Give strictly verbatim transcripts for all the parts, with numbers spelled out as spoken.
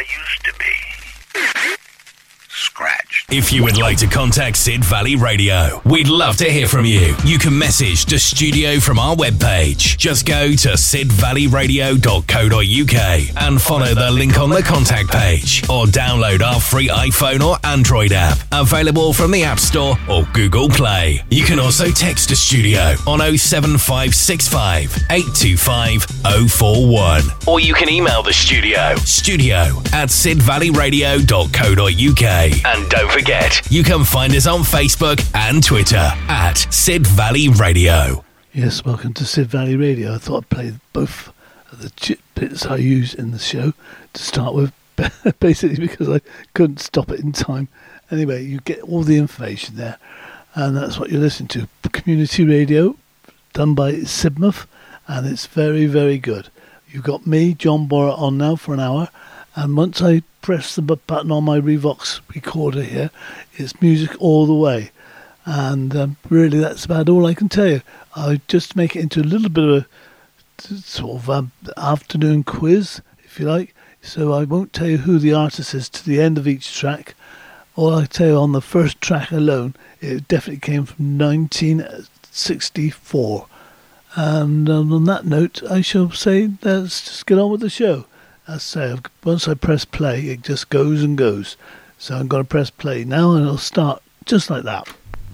used to be. Scratched. If you would like to contact Sid Valley Radio, we'd love to hear from you. You can message the studio from our webpage. Just go to sid valley radio dot co dot uk and follow the link on the contact page, or download our free iPhone or Android app, available from the App Store or Google Play. You can also text the studio on oh seven five six five, eight two five, oh four one, or you can email the studio, studio at sid valley radio dot co dot uk. And don't forget, you can find us on Facebook and Twitter at Sid Valley Radio. Yes, welcome to Sid Valley Radio. I thought I'd play both of the chip bits I use in the show to start with, basically because I couldn't stop it in time. Anyway, you get all the information there, and that's what you're listening to. Community radio, done by Sidmouth, and it's very, very good. You've got me, John Borra, on now for an hour, and once I press the button on my Revox recorder here, it's music all the way. And um, really, that's about all I can tell you. I'll just make it into a little bit of a sort of um, afternoon quiz, if you like. So I won't tell you who the artist is to the end of each track. All I tell you, on the first track alone, it definitely came from nineteen sixty-four. And um, on that note, I shall say, let's just get on with the show. As I say, once I press play, it just goes and goes. So I'm going to press play now, and it'll start just like that.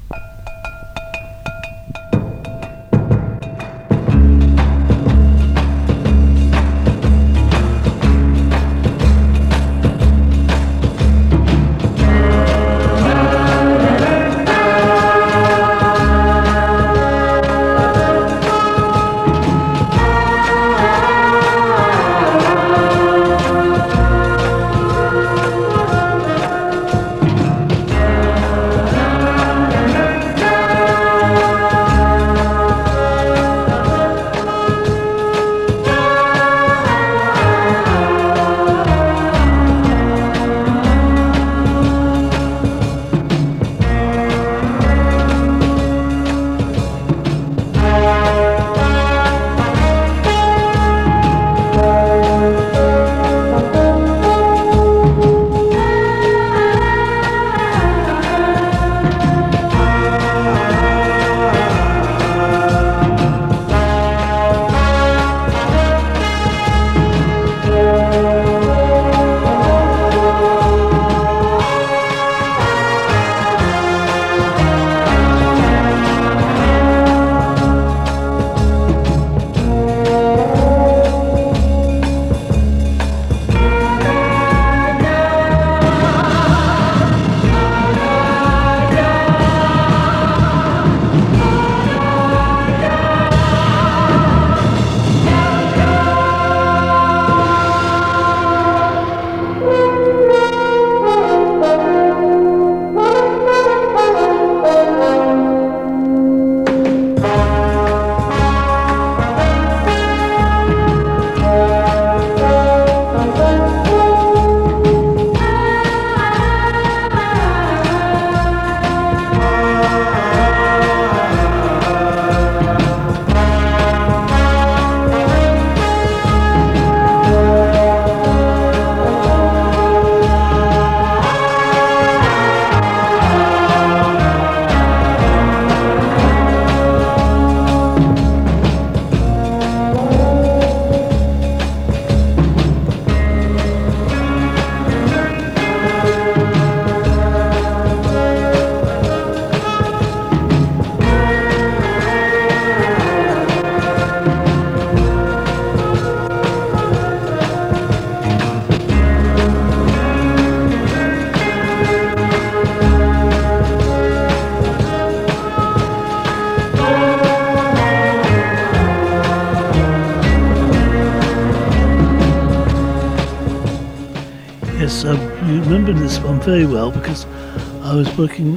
This one very well because I was working in,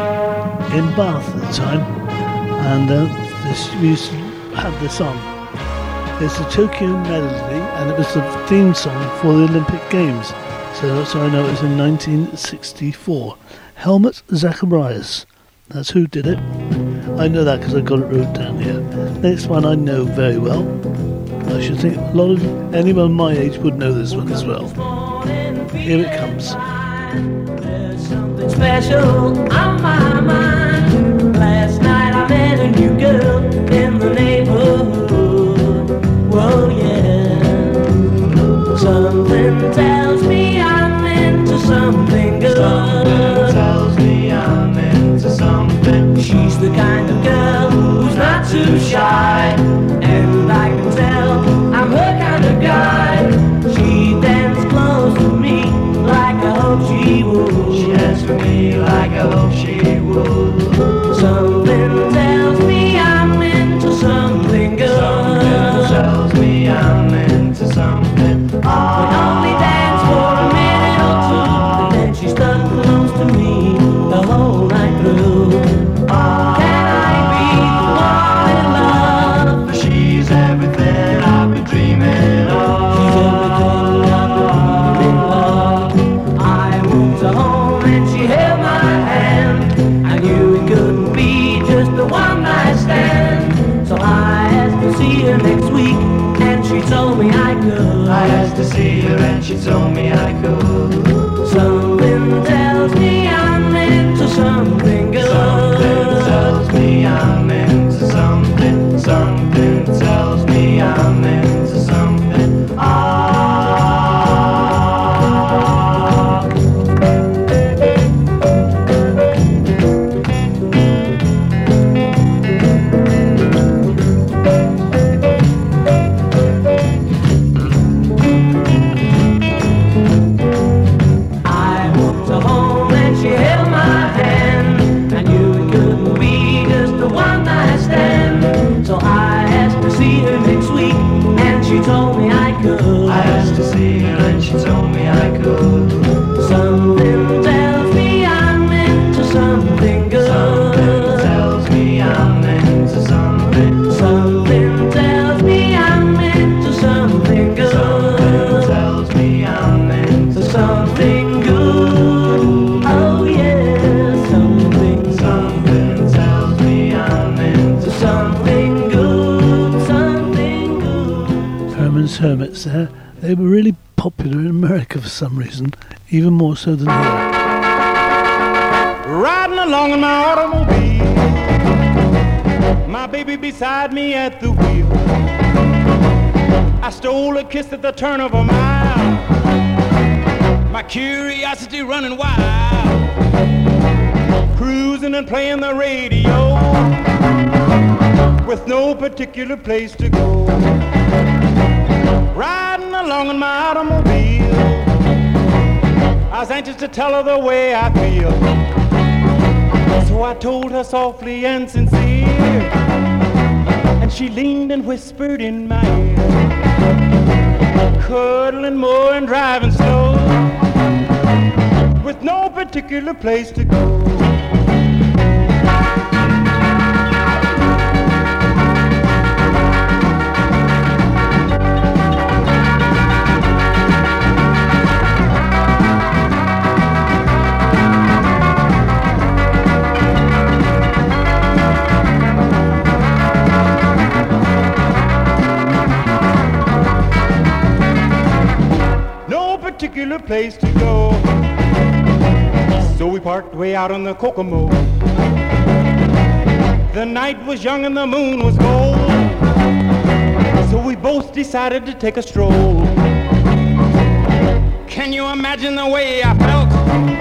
in Bath at the time, and uh, this, we used to have this on. It's the Tokyo Melody, and it was the theme song for the Olympic Games. So that's how I know it was in nineteen sixty-four. Helmut Zacharias, that's who did it. I know that because I got it wrote down here. Next one I know very well. I should think a lot of anyone my age would know this one as well. Here it comes. There's something special on my mind. Last night I met a new girl in the neighborhood. Whoa, yeah. Something tells me I'm into something good. Something tells me I'm into something. She's the kind of girl who's not too shy, and I can tell I'm her kind of guy. She dances close to me like I hope she would. She dances for me like I hope she would. Something tells me I'm into something good. Something tells me I'm into something. We only dance for a minute or two, and then she stuck close to me the whole night through. Can I be the one in love? She's everything I've been dreaming of. She's everything I've been dreaming of. I moved her home and she held my hand. I knew it couldn't be just a one night stand. So I asked to see her next week, and she told me I could. I asked to see her and she told me I could. Something tells me I'm into something good. Something tells me I'm into something. Something tells me I'm into something. Ah. I walked her home and she held my hand. I knew it couldn't be just a one night stand. So I asked to see her next week, and she told me I could. I asked to see her and she told me I could. Something tells me I'm into something good. Something tells me I'm into something. Something tells me I'm into something good. Something tells me I'm into Something good. Oh yeah, something. something. Tells me I'm into Something good, something good. Herman's Hermits there. They were really popular in America for some reason, even more so than here. Riding along in my automobile, my baby beside me at the wheel. I stole a kiss at the turn of a mile, my curiosity running wild, cruising and playing the radio, with no particular place to go. Riding along in my automobile, I was anxious to tell her the way I feel. So I told her softly and sincere, and she leaned and whispered in my ear, cuddling more and driving slow, with no particular place to go. Particular place to go. So we parked way out on the Kokomo. The night was young and the moon was gold, so we both decided to take a stroll. Can you imagine the way I felt?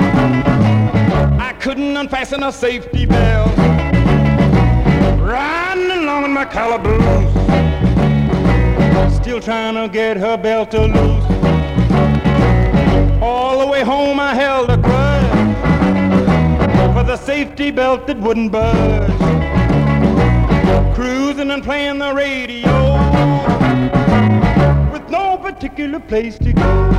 I couldn't unfasten a safety belt, riding along in my calaboose, still trying to get her belt to loose. All the way home I held a grudge for the safety belt that wouldn't budge, cruising and playing the radio, with no particular place to go.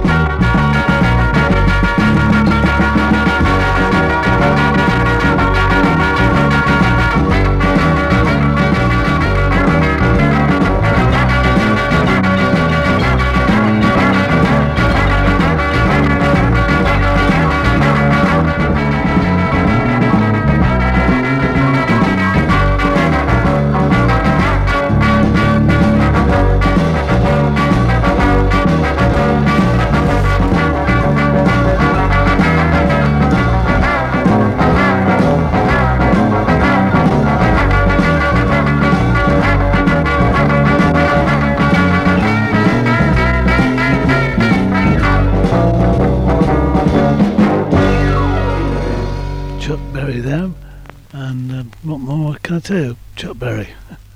I tell you, Chuck Berry.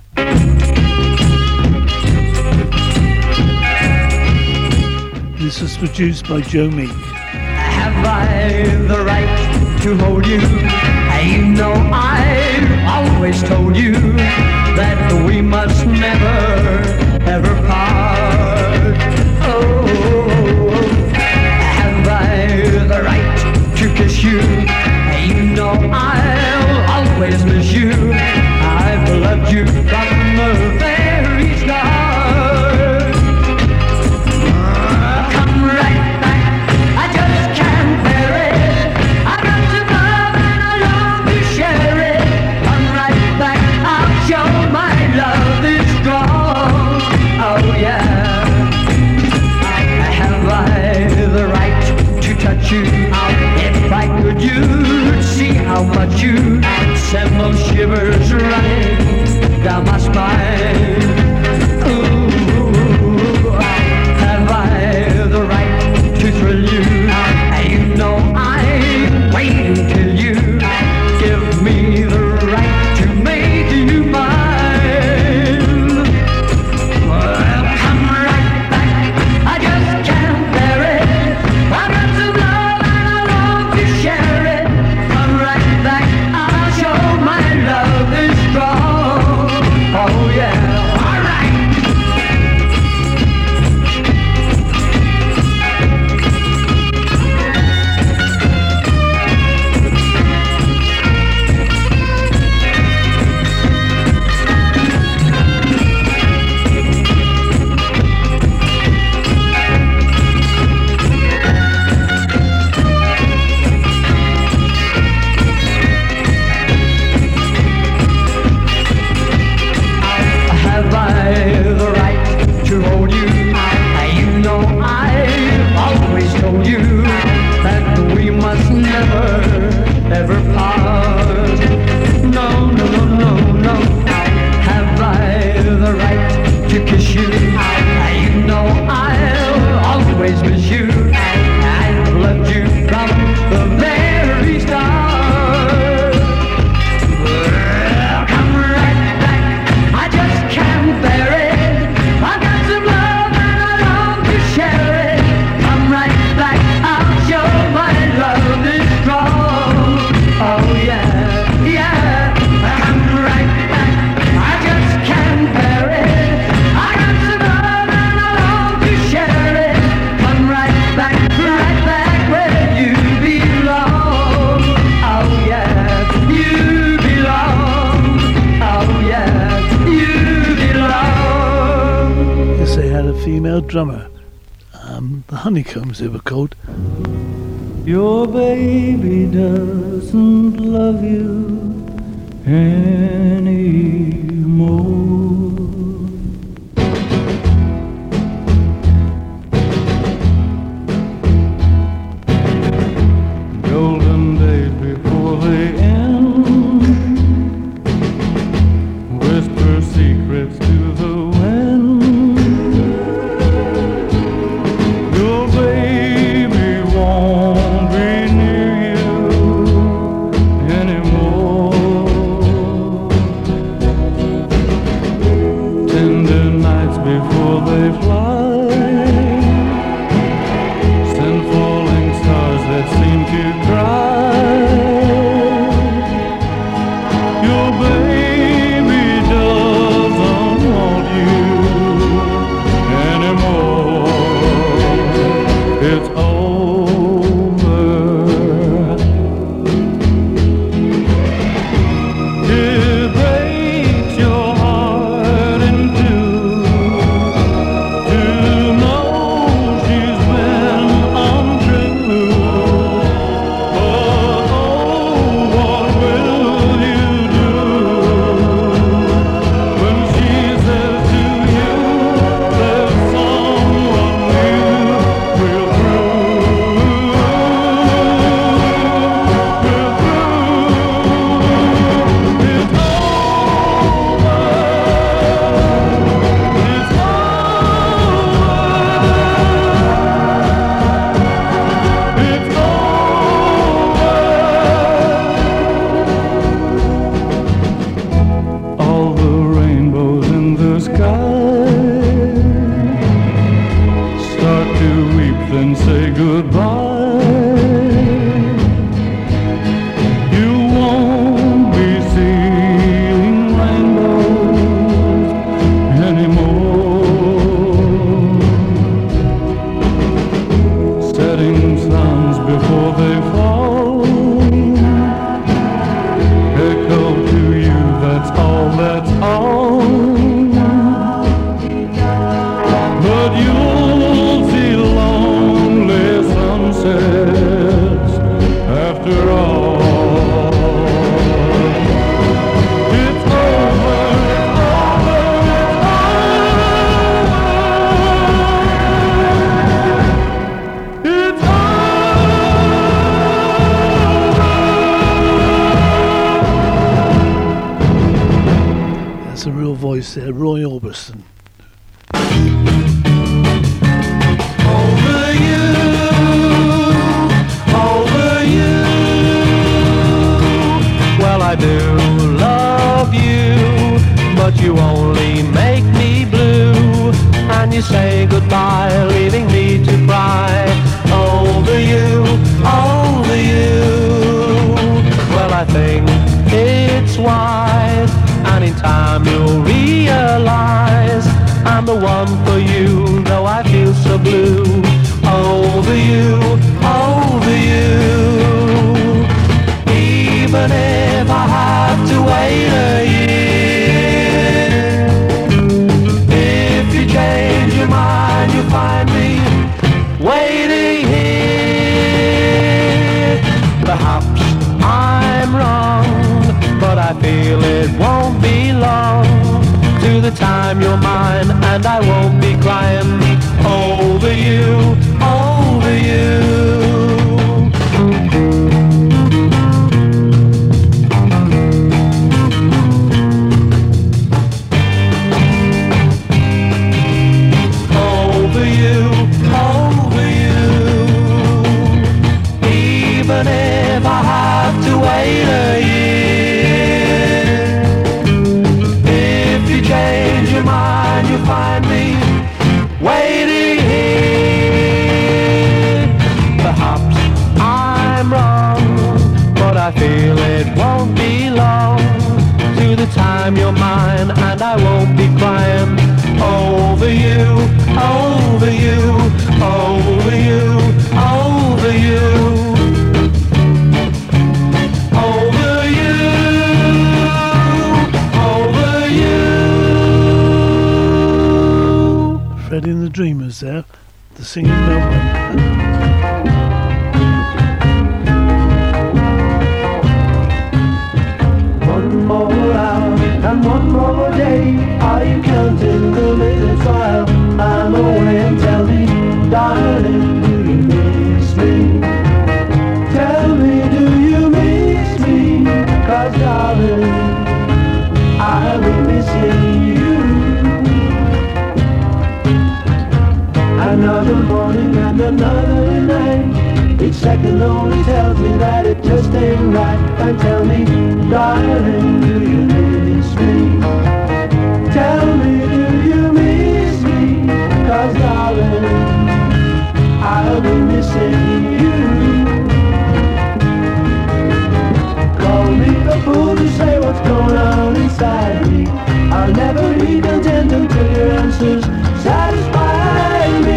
This was produced by Joe Meek. Have I the right to hold you? You know I always told you that we must never ever part. Oh, have I the right to kiss you? You know I'll always miss you. I've loved you from the very start. Uh, come right back, I just can't bear it. I got to love and I love to share it. Come right back, I'll show my love is strong. Oh yeah. Have I the right to touch you? If I could, you'd see how much you send those shivers running down my spine. Ooh, have I the right to thrill you? You know I'm waiting till you give me the right to make you mine. Well, come right back, I just can't bear it. I got some love and I love to share it. Come right back, I'll show my love is strong. Oh yeah, all right. Have I the right to hold you? You know I've always told you that we must never ever part. No, no, no, no, no. Have I the right to kiss you? You know I'll always miss you. I've loved you from the very start. Well, come right back, I just can't bear it. I got some love and I love to share it. Come right back, I'll show my love is strong. Oh yeah, yeah. Come right back, I just can't bear it. I got some love and I love to share it. Come right back, right back where you belong. Oh yeah, you belong. Oh yeah, you belong. Yes, they had a female drummer. Um, the Honeycombs, they were called. Your baby doesn't love you anymore. Golden days before they end, whisper secrets to the wind. Your baby won't be near you anymore. Roy Orbison. Over you, over you. Well, I do love you, but you only make me blue. And you say goodbye, leaving me to cry. Over you, over you. Well, I think it's wise, and in time you'll realize I'm the one for you, though I feel so blue. Over you, over you. Even if I have to wait a year, if you change your mind, you'll find me waiting here. Perhaps I'm wrong, but I feel it won't be long to the time you're mine, and I won't be crying over you, over you. Over you, over you. Even if I have to wait a year, if you change your mind, you'll find me waiting here. Perhaps I'm wrong, but I feel it won't be long to the time you're mine, and I won't be crying over you, over you, over you, over you. Over you, over you. Freddie and the Dreamers there, the singing melody. One more hour and one more day. Are you counting the minutes while I'm away? And tell me, darling, do you miss me? Tell me, do you miss me? 'Cause darling, I'll be missing you. Another morning and another night, each second only tells me that it just ain't right. And tell me, darling, do you miss me? Tell me, do you miss me? 'Cause darling, I'll be missing you. Call me a fool to say what's going on inside me. I'll never be content until your answers satisfy me.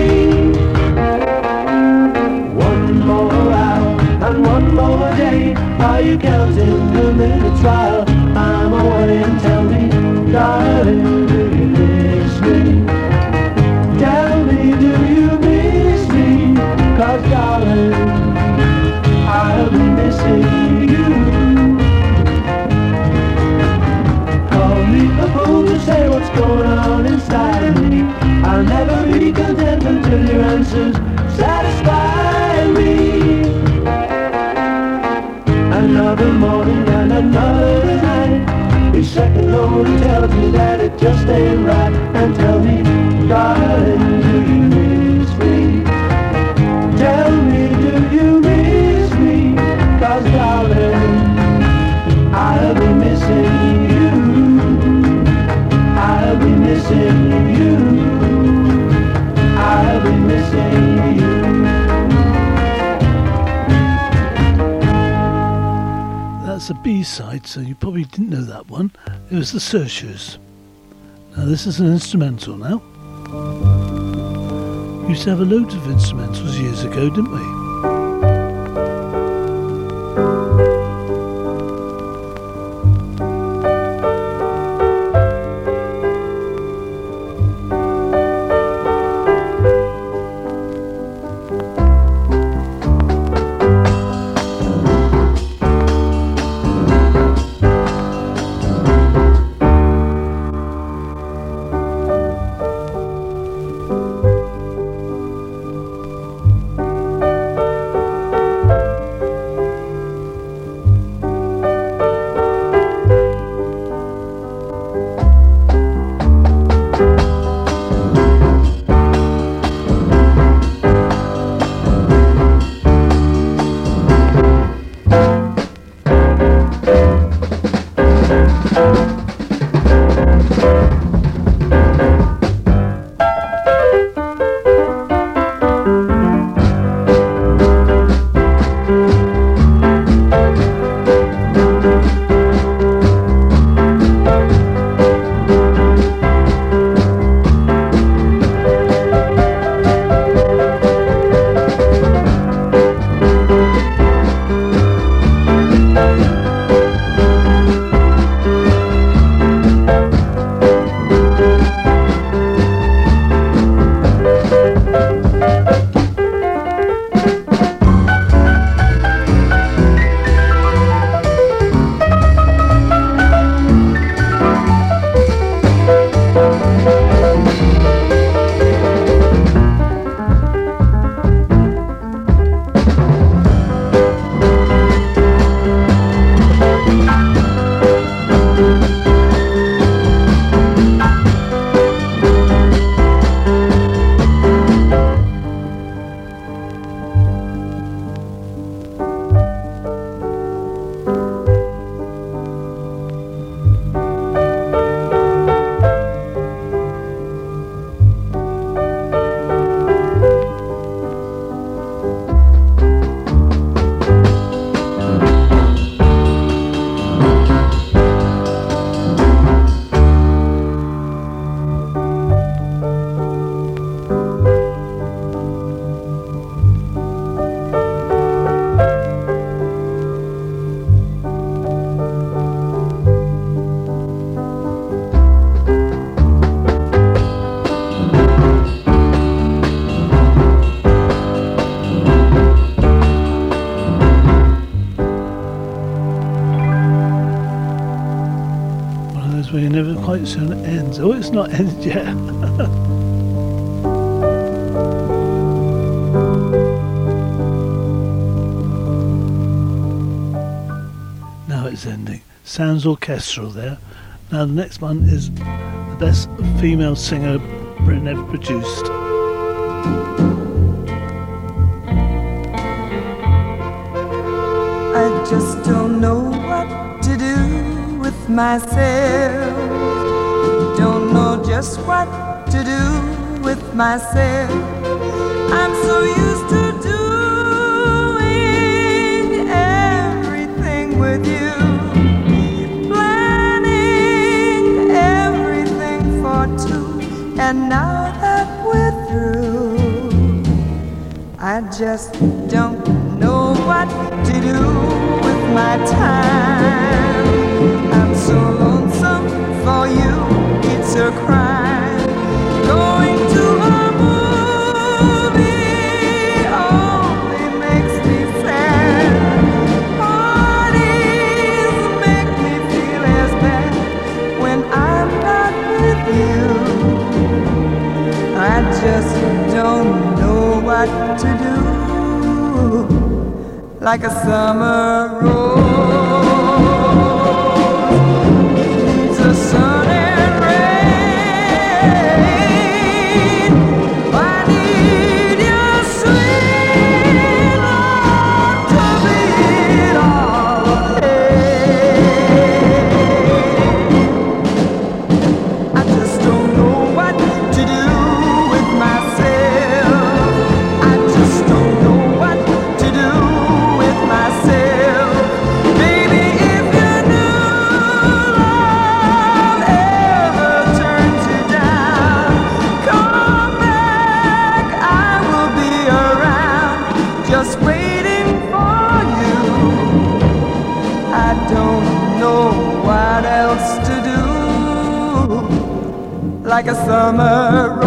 One more hour and one more day. Are you counting the minutes while I'm away? And tell me, darling, do you miss me? Tell me, do you miss me? 'Cause darling, I'll be missing you. Call me a fool to say what's going on inside me. I'll never be content until your answers satisfy me. Another morning and another night, each second only tells me that it just ain't right. And tell me, darling, do you miss me? Tell me, do you miss me? 'Cause darling, I'll be missing you. I'll be missing you. I'll be missing you. That's a B-side, so you probably didn't know that one. It was the Searchers. Now this is an instrumental now. Used to have a load of instrumentals years ago, didn't we? quite soon ends. Oh, it's not ended yet. Now it's ending. Sounds orchestral there. Now the next one is the best female singer Britain ever produced. I just don't know what to do with myself. Don't know just what to do with myself. I'm so used to doing everything with you, planning everything for two, and now that we're through, I just don't know what to do with my time. I'm so lonesome for you, it's a crime. Going to a movie only makes me sad. Parties make me feel as bad when I'm not with you. I just don't know what to do. Like a summer rose needs the sun and rain. I need your sweet love to beat all the pain. I just don't know what to do with myself. I just don't know what to do with myself. Baby, if your new love ever turns you down, come back, I will be around, just waiting for you. I don't know what else to do. Like a summer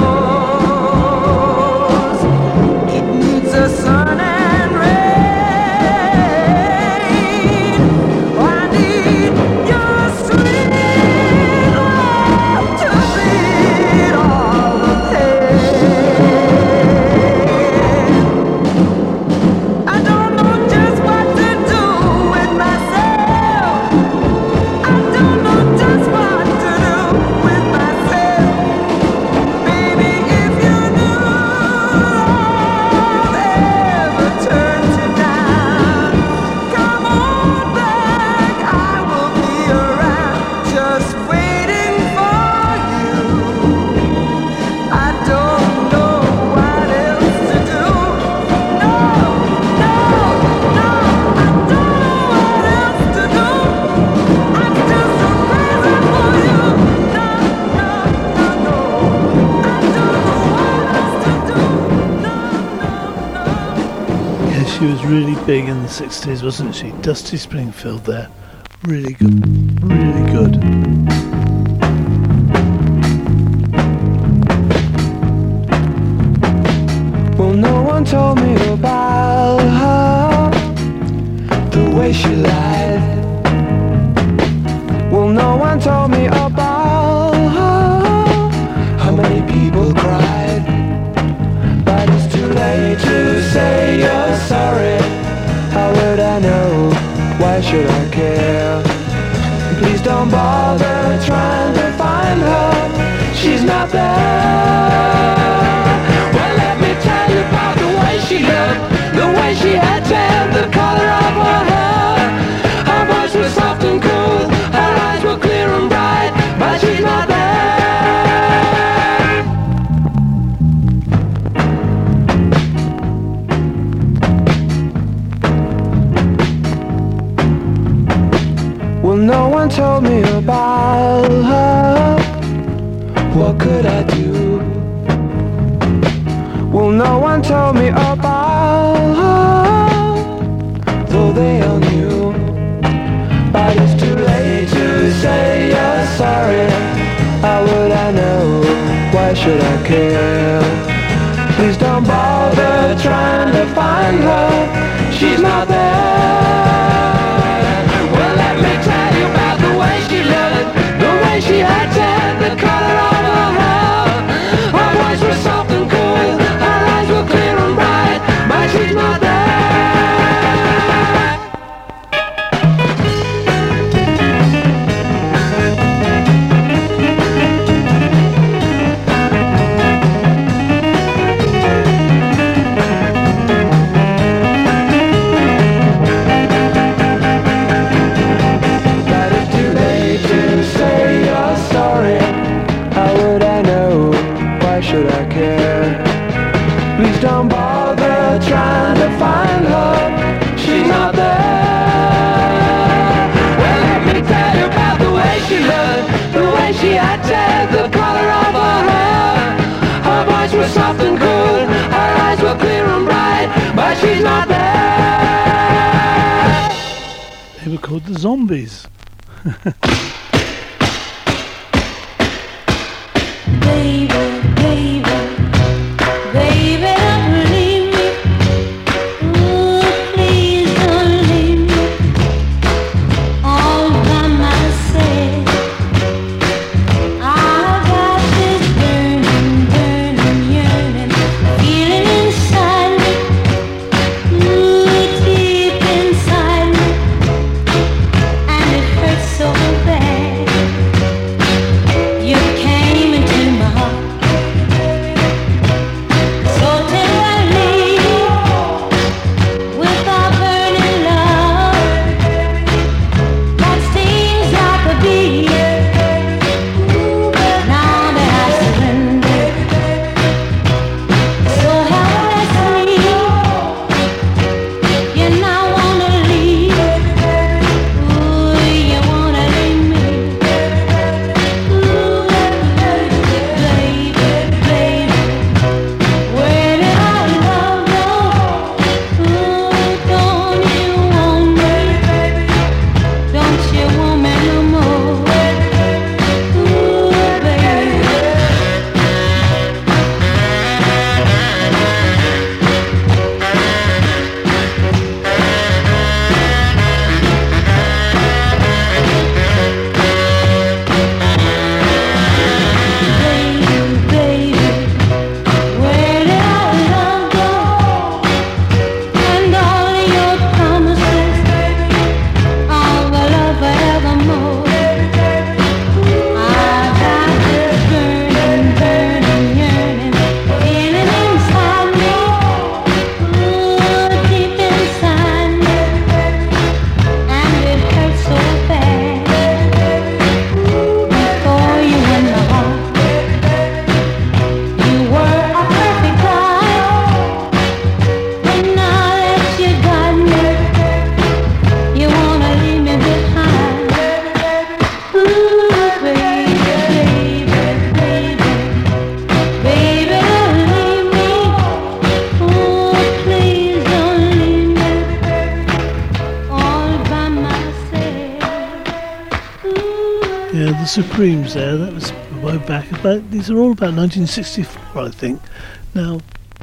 rose, it needs a sun and rain. I need your sweet love to beat all the pain. I don't know just what to do with myself. I don't know just what to do with myself. Baby, if your new love ever turns you down, come on back, I will be around, just waiting for you. I don't know what else to do. No, no, no, I don't know what else to do. I'm just so crazy for you. No, no, no, no, I don't know what else to do. No, no, no. Yeah, she was really big in the sixties, wasn't she? Dusty Springfield there. Really good. Really good. Well, no one told me about her, the way she lied. Well, no one told me about her, how many people cried. But it's too late to say you're sorry. How would I know? Why should I care? Please don't bother trying to find her. She's not there. Well, let me tell you about the way she looked, the way she had tan, the color of her hair. Her voice was soft and cool, her eyes were clear and bright, but she's not there. Well, no one told me about her. What could I do? Well, no one told me about her, though they all knew. But it's too late to say you're sorry. How would I know? Why should I care? Please don't bother trying to find her. She's not there. Well, let me tell you about the way she looked, the way she had should I care? Please don't bother trying to find her. She's not there. Well, let me tell you about the way she looked, the way she acted, the color of her hair. Her voice was soft and cool, her eyes were clear and bright, but she's not there. They were called the Zombies. Baby, baby, baby, don't leave me. Ooh, please don't leave me all by myself. I've got this burning, burning, yearning feeling inside me, ooh, deep inside me, and it hurts so bad. You came into my heart so tenderly with our burning love that stings like a bee. Now that I surrender so helplessly, you now wanna leave. Ooh, you wanna leave me. Ooh, baby, baby, where did our love go? Ooh, don't you want me? Don't you want me no more? Ooh, baby. Baby, baby, where did our love go? And all your promises, all the love forevermore. I've got this burning, burning, yearning feeling inside me, ooh, deep inside me, and it hurts so bad. Before you in my heart, you were a perfect guy. But now that you got me, you wanna leave me behind. Ooh, baby, baby, baby, baby, don't leave me. Ooh, please don't leave me all by myself. Ooh. Yeah, the Supremes there, that was way back. About, these are all about nineteen sixty-four, I think. Now,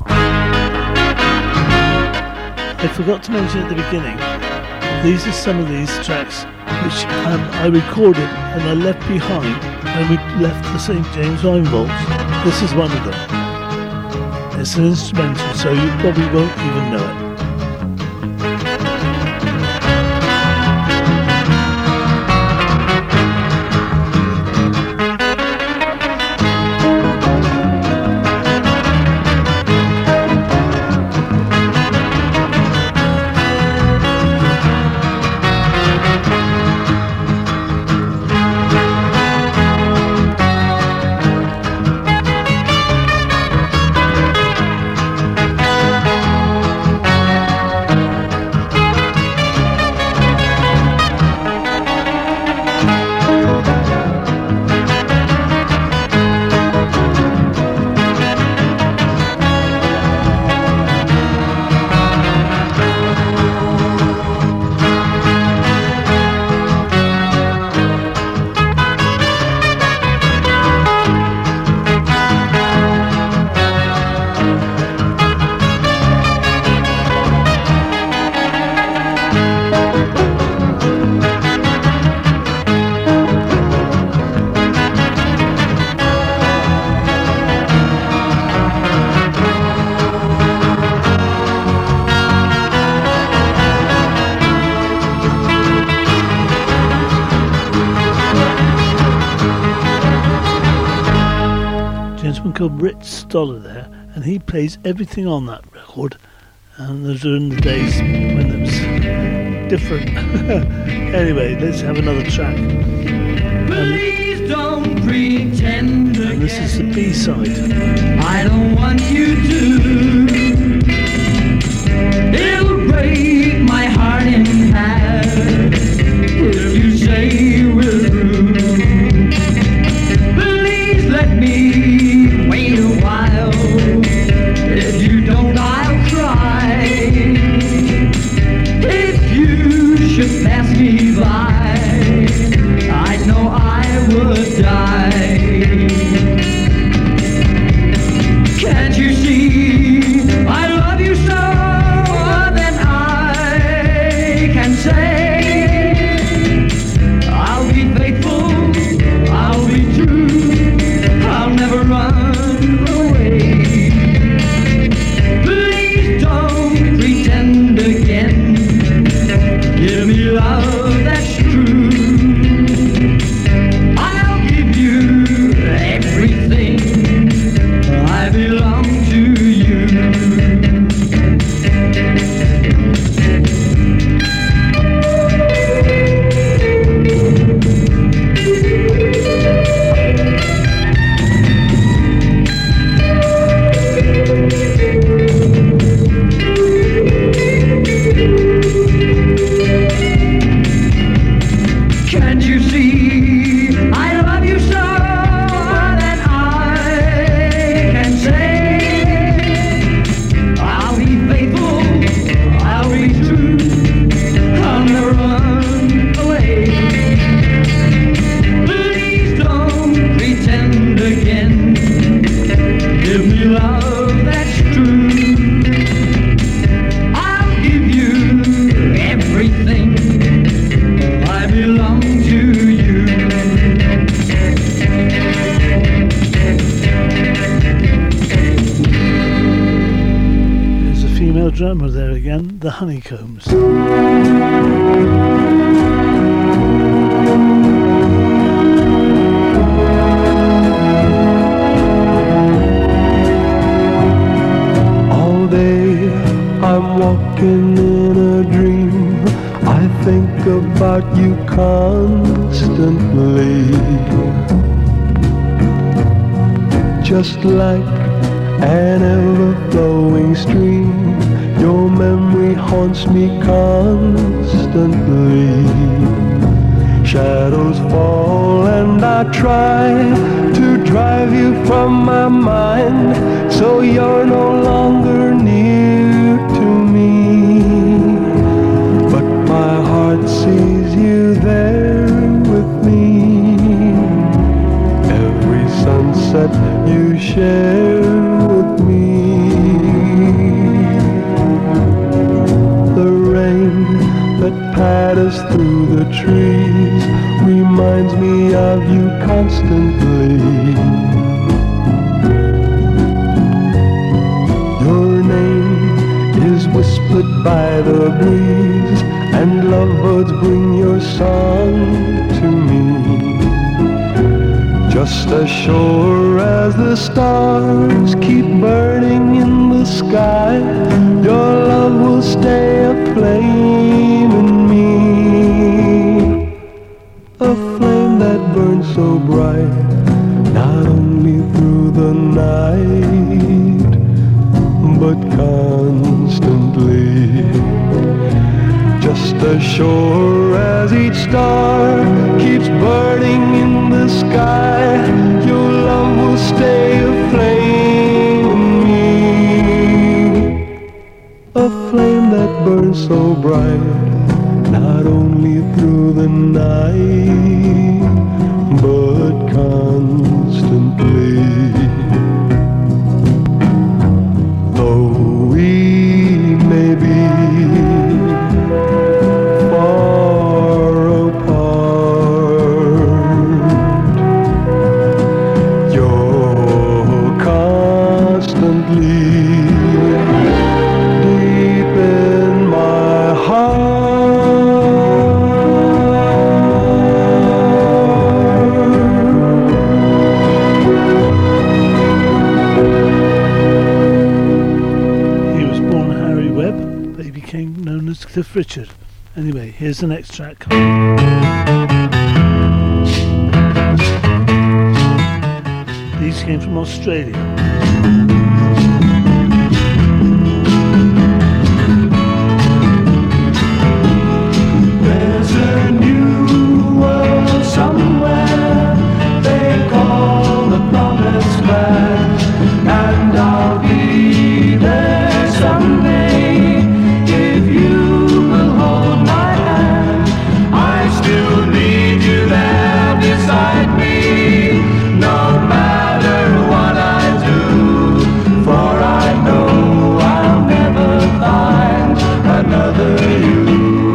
I forgot to mention at the beginning, these are some of these tracks which um, I recorded and I left behind when we left the Saint James Wine Vaults. This is one of them. It's an instrumental, so you probably won't even know it. Called Rich Stoller there, and he plays everything on that record, and those are in the days when it was different. Anyway, let's have another track. Please don't pretend to this is the B-side. I don't want you to. It'll break my heart in half if you say we're through. Please let me wait a while. If you don't, I'll cry. If you should pass me by, I know I would die. Can't you see I love you so? Then I can say I'll be faithful, I'll be true, I'll never run away. Please don't pretend again. Give me love that's true. I'll give you everything. I belong to you. Can't you see I love you so? Then I can say I'll be faithful, I'll be true, I'll never run away. Please don't pretend again. Give me love that's true. I'll give you everything. I belong to you. There's a female drummer there again, the Honeycombs. All day I'm walking in a dream. I think about you constantly. Just like an ever-flowing stream, your memory haunts me constantly. Shadows fall and I try to drive you from my mind, so you're no longer near to me. But my heart sees you there with me. Every sunset you share with me. The rain that patters through the trees reminds me of you constantly. Your name is whispered by the breeze, and lovebirds bring your song to me. Just as sure as the stars keep burning in the sky, your love will stay aflame in me. A flame that burns so bright, not only through the night, but constantly. Just as sure as each star keeps burning in the sky, your love will stay aflame in me. A flame that burns so bright, not only through the night, but constantly. Though we may be far apart, you're constantly deep in my Cliff Richard. Anyway, here's the next track. These Seekers came from Australia. There's a new world somewhere they call the promised land, and I'll be there someday if you will hold my hand. I still need you there beside me, no matter what I do, for I know I'll never find another you.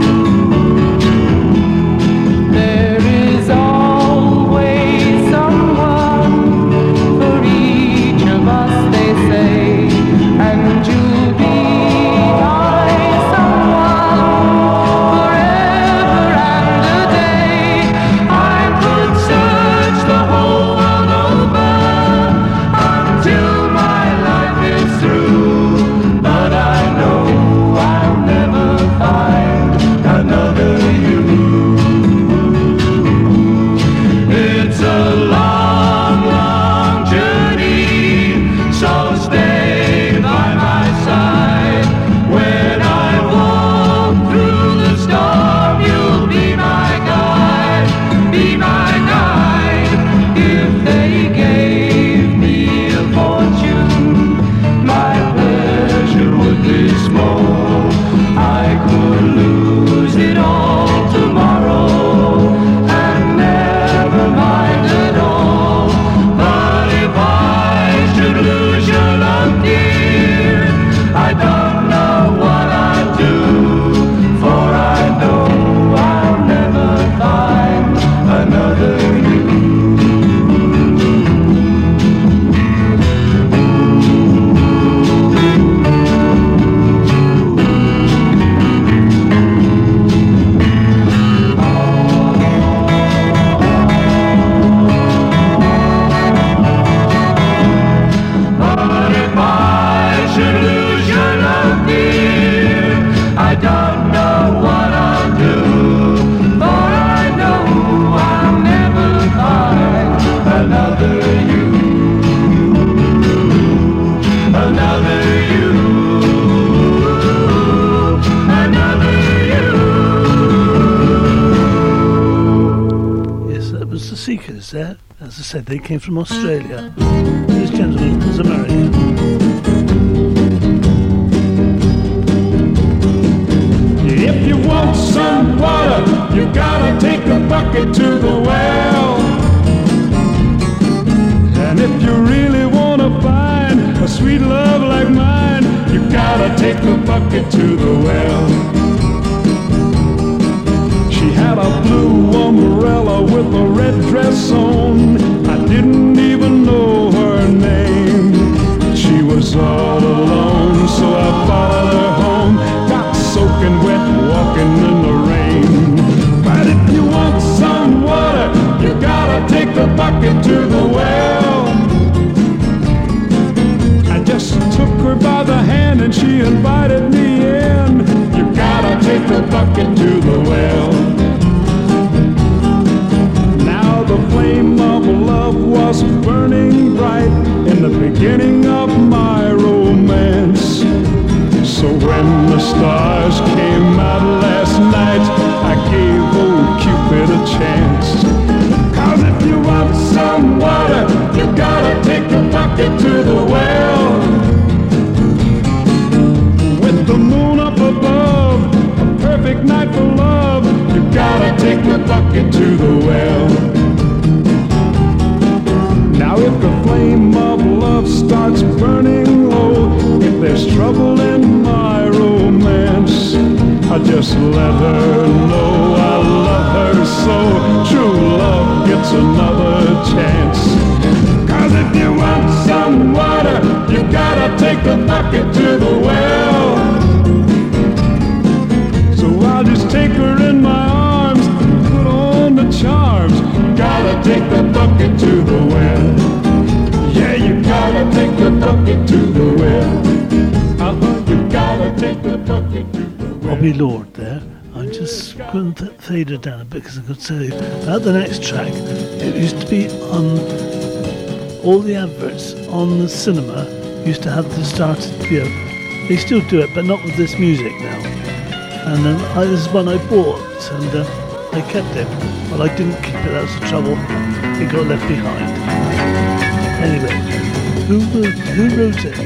There is always someone for each of us, they say, and you'll be my someone forever and a day. I could search the whole world over until my life is through, but I know I'll never find another you. It's a long, long journey, so stay by my side. When I walk through the storm, you'll be my guide, be my guide. If they gave me a fortune, my pleasure would be small. I could lose it all tomorrow and never mind at all. But if I should lose your love, dear, I don't know what I'd do, for I know I'll never find another you. But if I should lose your love, dear, I don't know what I'll do, for I know I'll never find another you, another you, another you. Yes, that was the Seekers there. As I said, they came from Australia. This gentleman was American. If you want some water, you gotta take a bucket to the well. And if you really wanna find a sweet love like mine, you gotta take a bucket to the well. She had a blue umbrella with a red dress on. I didn't even know her name. She was all alone, so I followed her home. Got soaking wet walking in the rain. But if you want some water, you gotta take the bucket to the well. I just took her by the hand and she invited me in. You gotta take the bucket to the well. Now the flame of love was burning bright in the beginning of my romance. So when the stars came out last night, I gave old Cupid a chance. Cause if you want some water, you gotta take the bucket to the well. With the moon up above, a perfect night for love, you gotta take the bucket to the well. Now if the flame of love starts burning low, if there's trouble in my romance, I just let her know I love her so. True love gets another chance. Cause if you want some water, you gotta take the bucket to the well. So I'll just take her in my arms, put on the charms. Gotta take the bucket to the well. Yeah, you gotta take the bucket to the well. Uh-huh, you gotta take the bucket to the well. Bobby Lord there. I'm just going to fade it down a bit because I could tell you about the next track. It used to be on all the adverts on the cinema used to have the started, you know, they still do it, but not with this music now. And um, I, this is one I bought, and uh, I kept it, but I didn't keep it. That was the trouble. It got left behind. Anyway, who wrote, who wrote it?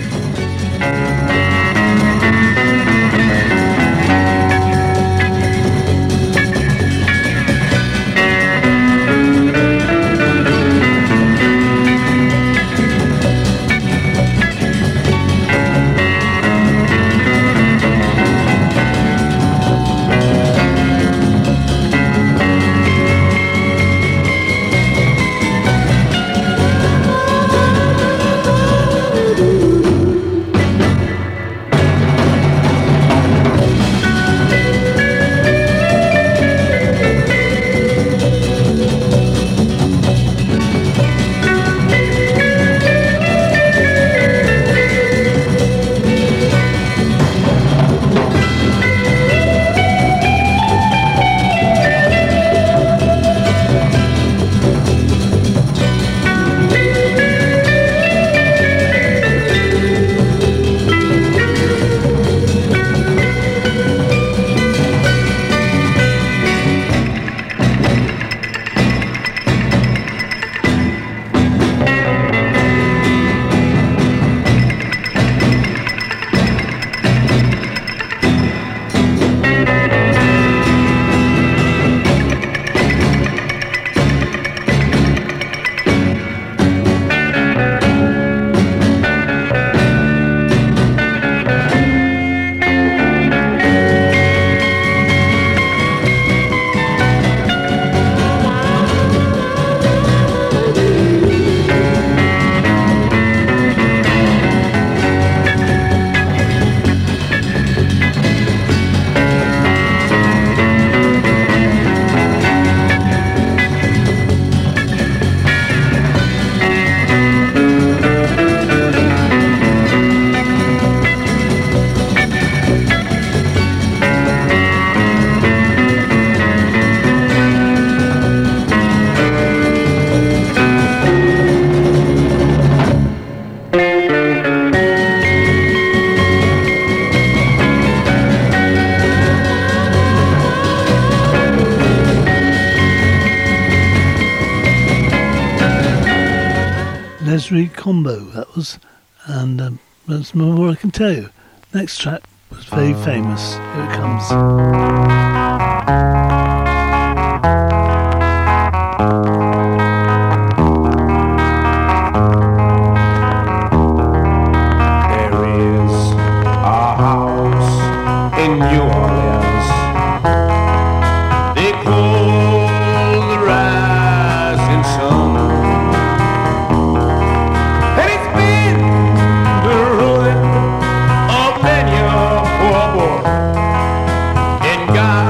Leslie Combo, that was, and um, that's more I can tell you. Next track was very famous. Here it comes. There is a house in New Orleans. They call the rising sun. And it's been the ruin of many a poor boy. And God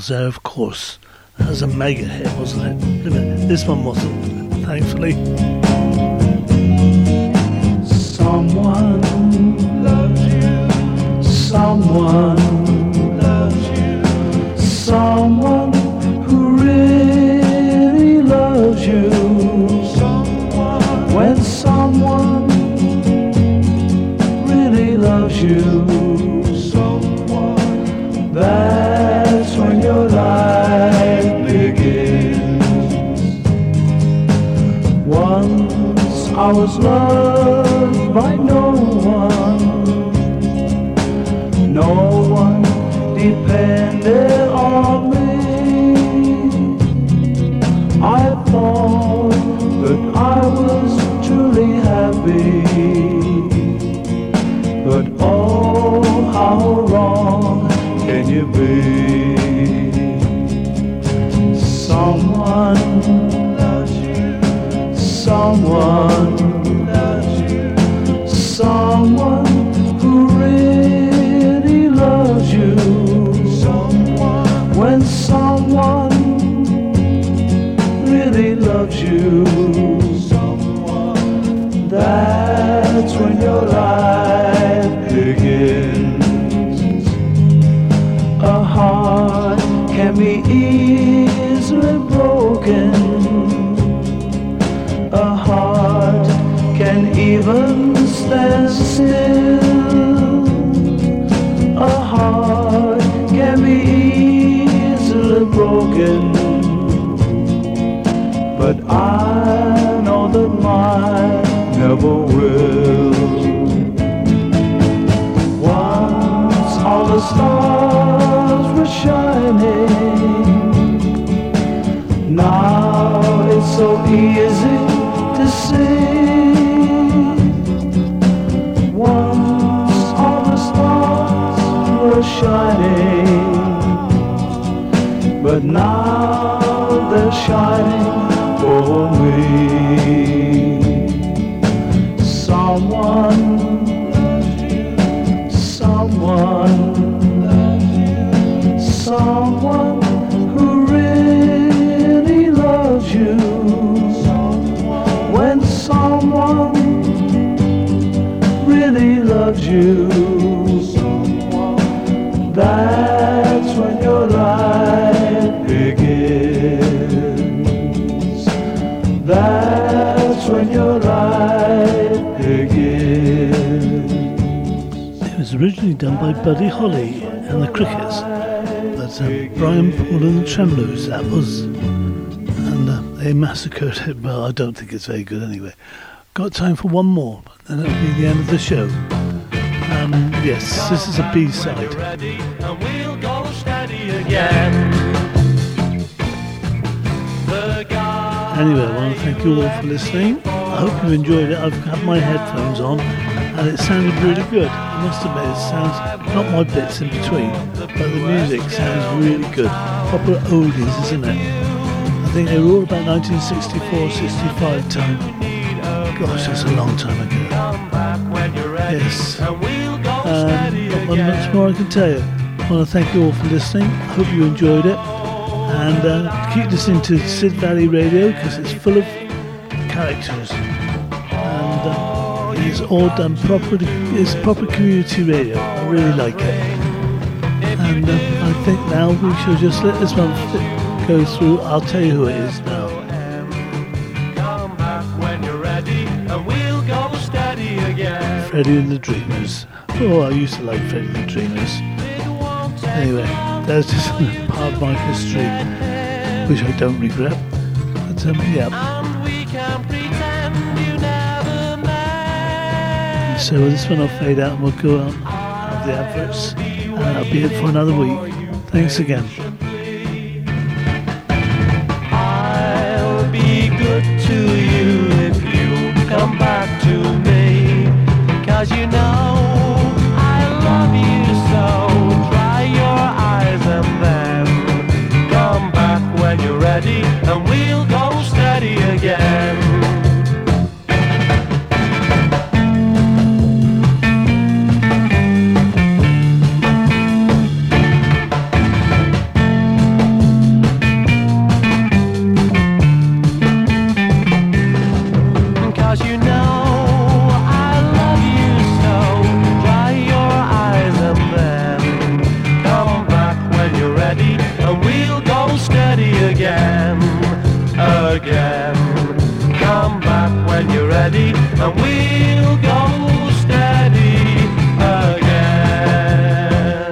Beatles there, of course. That was a mega hit, wasn't it? This one wasn't, thankfully. Someone loves you. Someone loves you. Someone who really loves you. Someone. When someone really loves you. Someone. That's when your life begins. Once I was loved by no one. No one depended on me. I thought that I was truly happy. But oh, how wrong can you be? Someone loves you. Someone loves you. Someone who really loves you. Someone. When someone really loves you. Someone. That's when your life begins. A heart can be easily broken. A heart can even stand still. A heart can be easily broken. But I know that mine never will. Once all the stars were shining. Now it's so easy to see. Once all the stars were shining. But now they're shining for me. Someone loves you. Someone loves you. Someone who really loves you. Someone. When someone really loves you. Someone. That's when your life begins. That's when your life begins. It was originally done by Buddy Holly and the Crickets, but uh, Brian Paul and the Tremolows, that was, and uh, they massacred it. Well, I don't think it's very good anyway. Got time for one more, and that'll be the end of the show. Um, yes, this is a B-side. Anyway, I want to thank you all for listening. I hope you enjoyed it. I've had my headphones on and it sounded really good. I must admit, it sounds, not my bits in between, but the music sounds really good. Proper oldies, isn't it? I think they were all about nineteen sixty-four sixty-five time. Gosh, that's a long time ago. Yes. Um, not much more I can tell you. I want to thank you all for listening. I hope you enjoyed it. And uh, keep listening to Sid Valley Radio because it's full of characters. And uh, it's all done properly. It's proper community radio. I really like it. And uh, I think now we should just let this one fit, go through. I'll tell you who it is now. Freddie and the Dreamers. Oh, I used to like Freddie and the Dreamers. Anyway, that's just part of my history, which I don't regret. But um, yeah. So this one will fade out and we'll go out and have the adverts. And that'll be it for another week. Thanks again. I'll be good to you if you come back to me. Cause you know I love you so. Dry your eyes and then come back when you're ready, and we'll go steady again. again. Come back when you're ready, and we'll go steady again.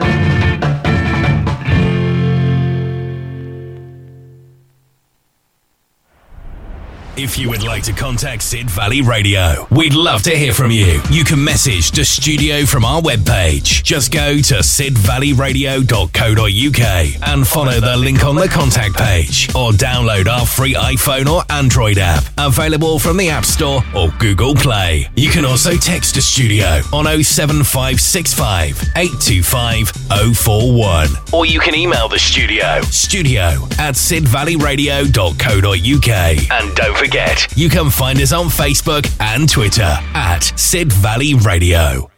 If you would like to contact Sid Valley Radio, we'd love to hear from you. You can message the studio from our webpage. Just go to sid valley radio dot co dot uk and follow the link on the contact page, or download our free iPhone or Android app, available from the App Store or Google Play. You can also text the studio on oh seven five six five, eight two five, oh four one, or you can email the studio, studio at sid valley radio dot co dot uk. And don't forget, you can find us on Facebook and Twitter at Sid Valley Radio.